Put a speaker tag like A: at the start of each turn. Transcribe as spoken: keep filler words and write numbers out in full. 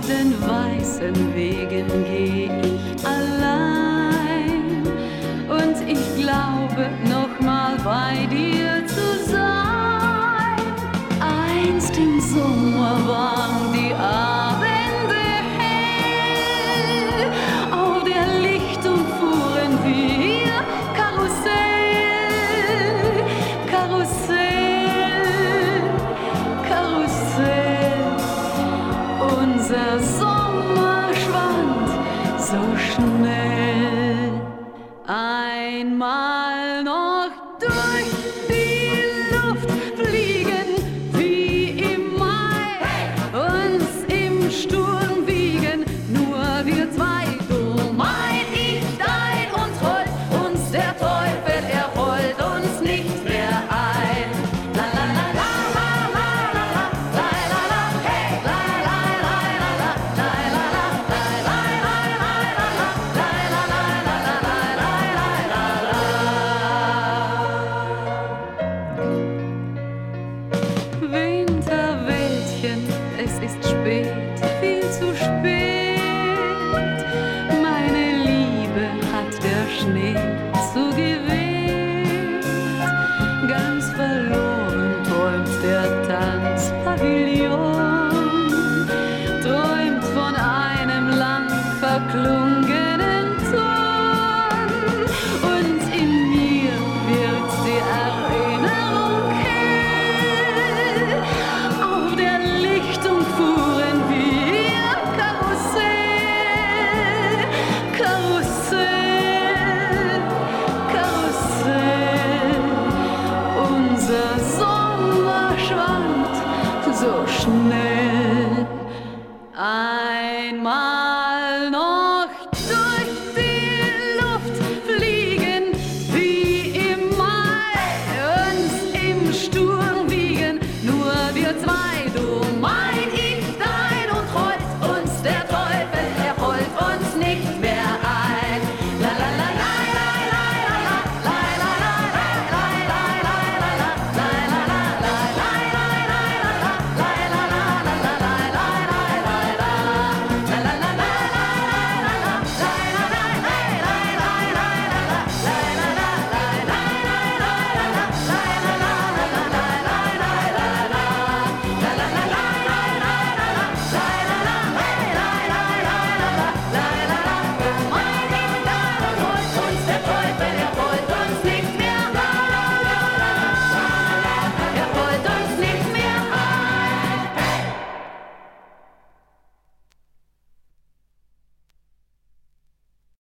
A: den weißen Wegen geh ich allein und ich glaube noch mal bei dir zu sein. Einst im Sommer waren die Abende hell, auf der Lichtung fuhren wir Karussell, Karussell, Karussell. Unser Sommer schwand so schnell. Einmal noch durch die Luft fliegen wie im Mai, uns im Sturm wiegen, nur wir zwei. Du mein, ich dein und heut, uns der Teufel errollt uns nicht mehr ein. La la la la la la la la la la la, hey, la la la la la la la la la la la la la la. Winterwäldchen, es ist spät, viel zu spät. Meine Liebe hat der Schnee zugeweht. Ganz verloren träumt der Tanzpavillon, träumt von einem lang verklungenen Ton. Und in mir wird die Erinnerung hell. Auf der Lichtung fuhren wir Karussell, Karussell, Karussell. Unser Sommer schwand so schnell. Einmal